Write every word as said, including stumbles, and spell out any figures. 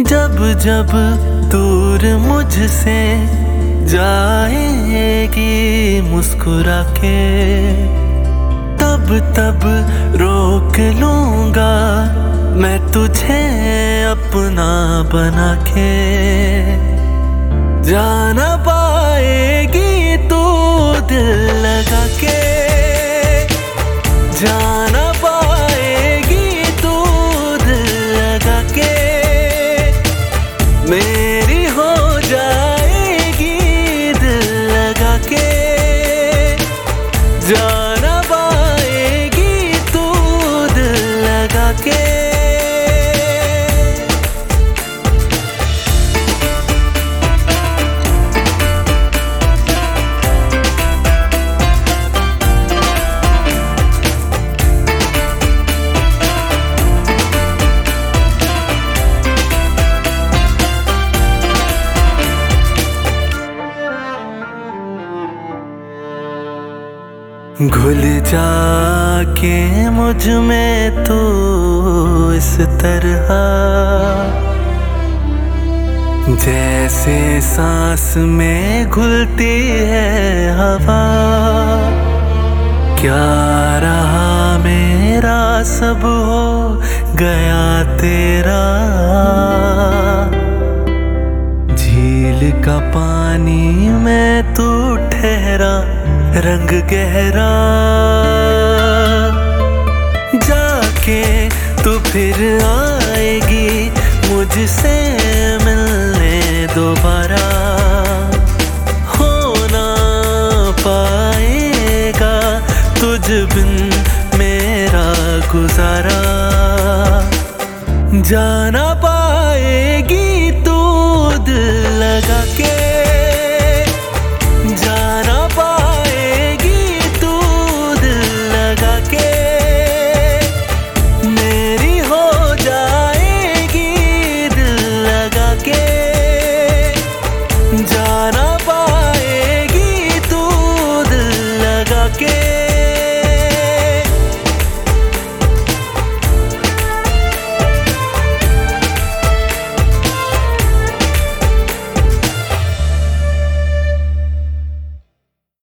जब जब दूर मुझसे जाएगी मुस्कुरा के, तब तब रोक लूंगा मैं तुझे अपना बना के। जाना पाएगी तू दिल लगा के, जाना पाएगी तू दिल लगा के। मेरी हो जाएगी दिल लगा के, जाना पाएगी तू दिल लगा के। घुल जाके मुझ में तू इस तरह, जैसे सांस में घुलती है हवा। क्या रहा मेरा सब हो गया तेरा, झील का पानी में तू ठहरा रंग गहरा। जाके तू फिर आएगी मुझसे मिलने दोबारा, हो ना पाएगा तुझ बिन मेरा गुजारा। जाना पाएगी तू दिल लगा के, जाना जाना पाएगी तू दिल लगा के।